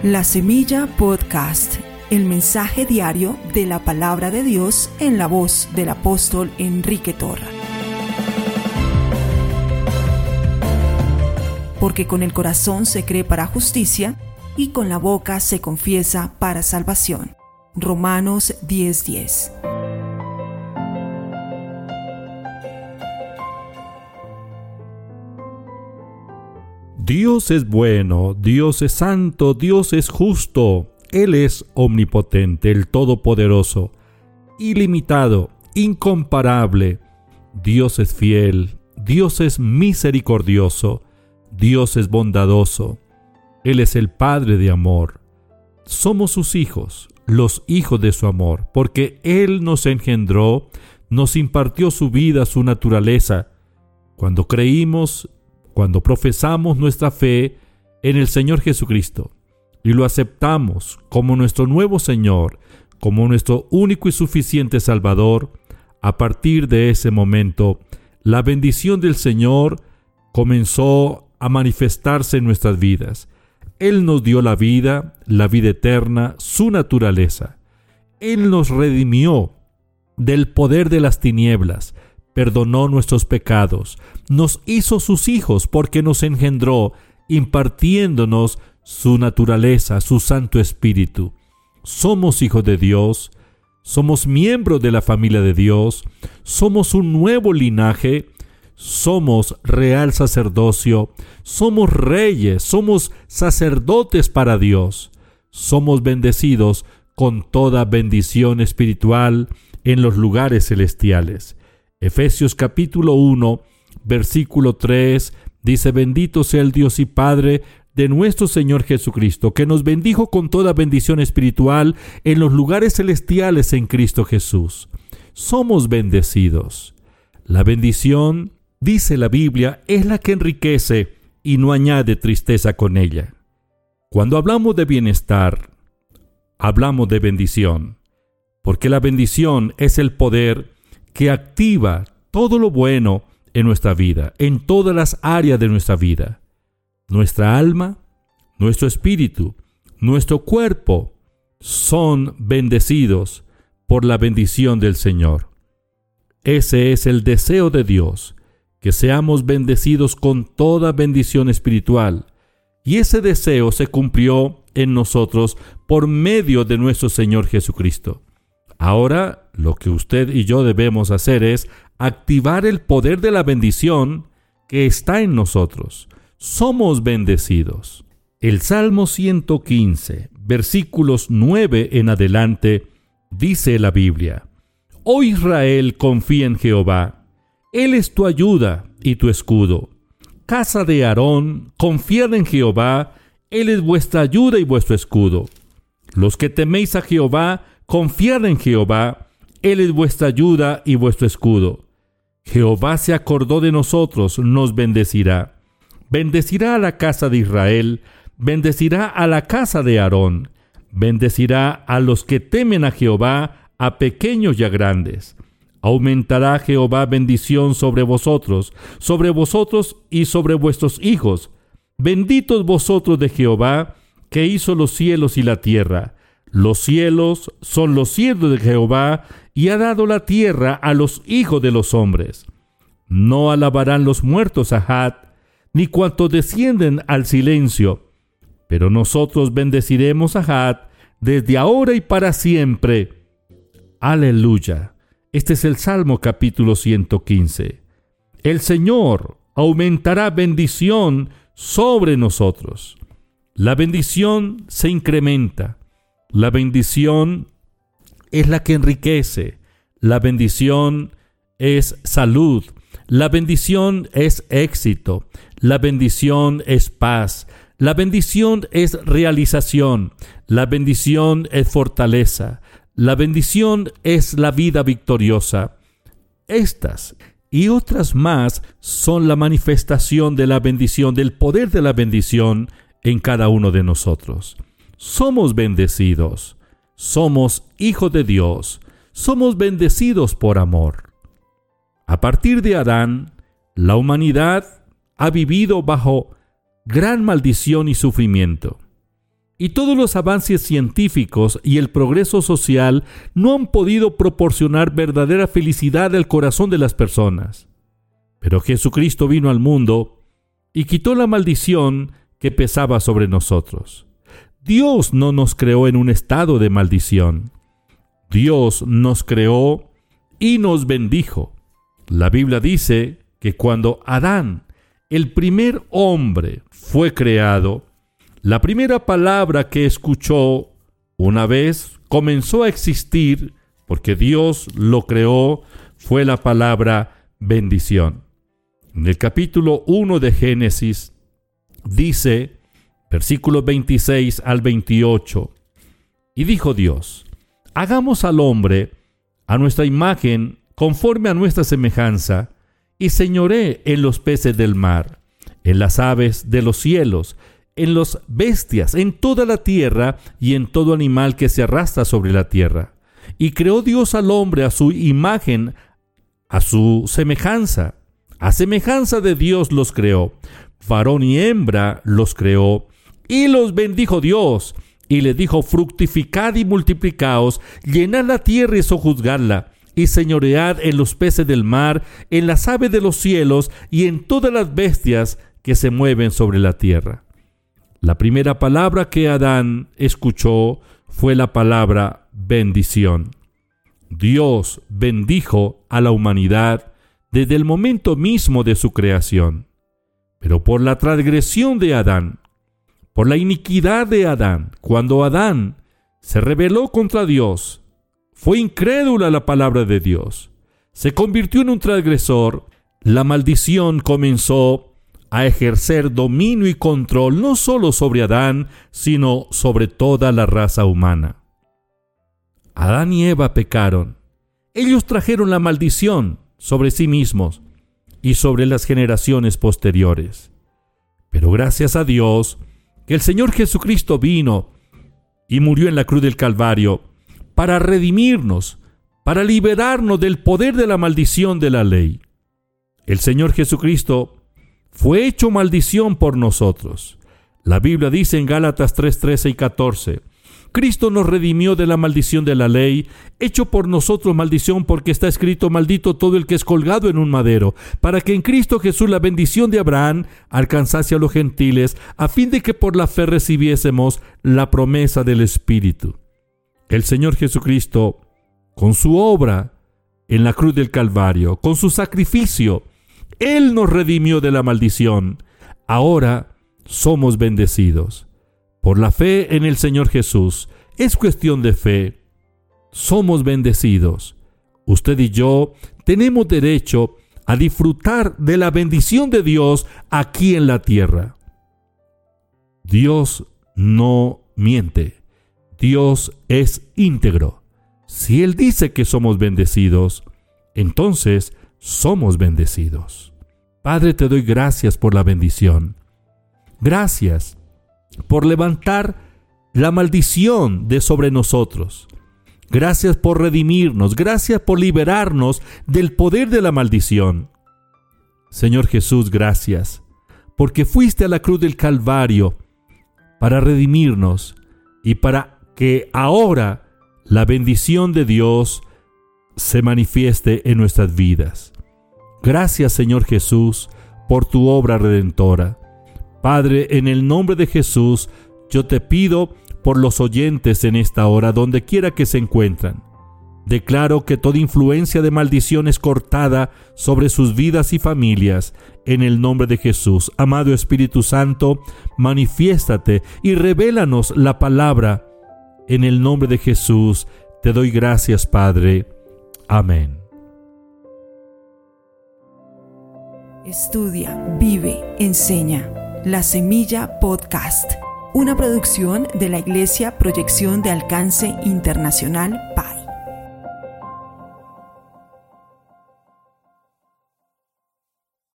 La Semilla Podcast, el mensaje diario de la palabra de Dios en la voz del apóstol Enrique Torra. Porque con el corazón se cree para justicia y con la boca se confiesa para salvación. Romanos 10:10. Dios es bueno, Dios es santo, Dios es justo. Él es omnipotente, el Todopoderoso, ilimitado, incomparable. Dios es fiel, Dios es misericordioso, Dios es bondadoso. Él es el Padre de amor. Somos sus hijos, los hijos de su amor, porque Él nos engendró, nos impartió su vida, su naturaleza. Cuando creímos, cuando profesamos nuestra fe en el Señor Jesucristo y lo aceptamos como nuestro nuevo Señor, como nuestro único y suficiente Salvador, a partir de ese momento, la bendición del Señor comenzó a manifestarse en nuestras vidas. Él nos dio la vida eterna, su naturaleza. Él nos redimió del poder de las tinieblas, perdonó nuestros pecados, nos hizo sus hijos porque nos engendró, impartiéndonos su naturaleza, su Santo Espíritu. Somos hijos de Dios, somos miembros de la familia de Dios, somos un nuevo linaje, somos real sacerdocio, somos reyes, somos sacerdotes para Dios, somos bendecidos con toda bendición espiritual en los lugares celestiales. Efesios capítulo 1, versículo 3, dice: bendito sea el Dios y Padre de nuestro Señor Jesucristo, que nos bendijo con toda bendición espiritual en los lugares celestiales en Cristo Jesús. Somos bendecidos. La bendición, dice la Biblia, es la que enriquece y no añade tristeza con ella. Cuando hablamos de bienestar, hablamos de bendición, porque la bendición es el poder que activa todo lo bueno en nuestra vida, en todas las áreas de nuestra vida. Nuestra alma, nuestro espíritu, nuestro cuerpo son bendecidos por la bendición del Señor. Ese es el deseo de Dios, que seamos bendecidos con toda bendición espiritual. Y ese deseo se cumplió en nosotros por medio de nuestro Señor Jesucristo. Ahora, lo que usted y yo debemos hacer es activar el poder de la bendición que está en nosotros. Somos bendecidos. El Salmo 115, versículos 9 en adelante, dice la Biblia: Oh Israel, confía en Jehová. Él es tu ayuda y tu escudo. Casa de Aarón, confiad en Jehová. Él es vuestra ayuda y vuestro escudo. Los que teméis a Jehová, confiad en Jehová. Él es vuestra ayuda y vuestro escudo. Jehová se acordó de nosotros, nos bendecirá. Bendecirá a la casa de Israel, bendecirá a la casa de Aarón, bendecirá a los que temen a Jehová, a pequeños y a grandes. Aumentará Jehová bendición sobre vosotros y sobre vuestros hijos. Benditos vosotros de Jehová, que hizo los cielos y la tierra. Los cielos son los cielos de Jehová, y ha dado la tierra a los hijos de los hombres. No alabarán los muertos a Jad, ni cuantos descienden al silencio. Pero nosotros bendeciremos a Jad desde ahora y para siempre. Aleluya. Este es el Salmo capítulo 115. El Señor aumentará bendición sobre nosotros. La bendición se incrementa. La bendición es la que enriquece. La bendición es salud. La bendición es éxito. La bendición es paz. La bendición es realización. La bendición es fortaleza. La bendición es la vida victoriosa. Estas y otras más son la manifestación de la bendición, del poder de la bendición en cada uno de nosotros. Somos bendecidos. Somos hijos de Dios. Somos bendecidos por amor. A partir de Adán, la humanidad ha vivido bajo gran maldición y sufrimiento. y todos los avances científicos y el progreso social no han podido proporcionar verdadera felicidad al corazón de las personas. Pero Jesucristo vino al mundo y quitó la maldición que pesaba sobre nosotros. Dios no nos creó en un estado de maldición. Dios nos creó y nos bendijo. La Biblia dice que cuando Adán, el primer hombre, fue creado, la primera palabra que escuchó una vez comenzó a existir, porque Dios lo creó, fue la palabra bendición. En el capítulo 1 de Génesis dice, versículos 26 al 28, y dijo Dios: hagamos al hombre a nuestra imagen, conforme a nuestra semejanza, y señoree en los peces del mar, en las aves de los cielos, en las bestias, en toda la tierra y en todo animal que se arrastra sobre la tierra. Y creó Dios al hombre a su imagen, a su semejanza. A semejanza de Dios los creó. Varón y hembra los creó. Y los bendijo Dios. Y le dijo: fructificad y multiplicaos, llenad la tierra y sojuzgadla, y señoread en los peces del mar, en las aves de los cielos y en todas las bestias que se mueven sobre la tierra. La primera palabra que Adán escuchó fue la palabra bendición. Dios bendijo a la humanidad desde el momento mismo de su creación. Pero por la transgresión de Adán, por la iniquidad de Adán, cuando Adán se rebeló contra Dios, fue incrédula a la palabra de Dios, se convirtió en un transgresor, la maldición comenzó a ejercer dominio y control no solo sobre Adán, sino sobre toda la raza humana. Adán y Eva pecaron. Ellos trajeron la maldición sobre sí mismos y sobre las generaciones posteriores. Pero gracias a Dios, que el Señor Jesucristo vino y murió en la cruz del Calvario para redimirnos, para liberarnos del poder de la maldición de la ley. El Señor Jesucristo fue hecho maldición por nosotros. La Biblia dice en Gálatas 3:13 y 14, Cristo nos redimió de la maldición de la ley, hecho por nosotros maldición, porque está escrito: maldito todo el que es colgado en un madero, para que en Cristo Jesús la bendición de Abraham alcanzase a los gentiles, a fin de que por la fe recibiésemos la promesa del Espíritu. El Señor Jesucristo, con su obra en la cruz del Calvario, con su sacrificio, Él nos redimió de la maldición. Ahora somos bendecidos. Por la fe en el Señor Jesús, es cuestión de fe. Somos bendecidos. Usted y yo tenemos derecho a disfrutar de la bendición de Dios aquí en la tierra. Dios no miente. Dios es íntegro. Si Él dice que somos bendecidos, entonces somos bendecidos. Padre, te doy gracias por la bendición. Gracias por levantar la maldición de sobre nosotros. Gracias por redimirnos. Gracias por liberarnos del poder de la maldición. Señor Jesús, gracias, porque fuiste a la cruz del Calvario para redimirnos y para que ahora la bendición de Dios se manifieste en nuestras vidas. Gracias, Señor Jesús, por tu obra redentora. Padre, en el nombre de Jesús, yo te pido por los oyentes en esta hora, donde quiera que se encuentran. Declaro que toda influencia de maldición es cortada sobre sus vidas y familias, en el nombre de Jesús. Amado Espíritu Santo, manifiéstate y revélanos la palabra. En el nombre de Jesús, te doy gracias, Padre. Amén. Estudia, vive, enseña. La Semilla Podcast, una producción de la Iglesia Proyección de Alcance Internacional PAI.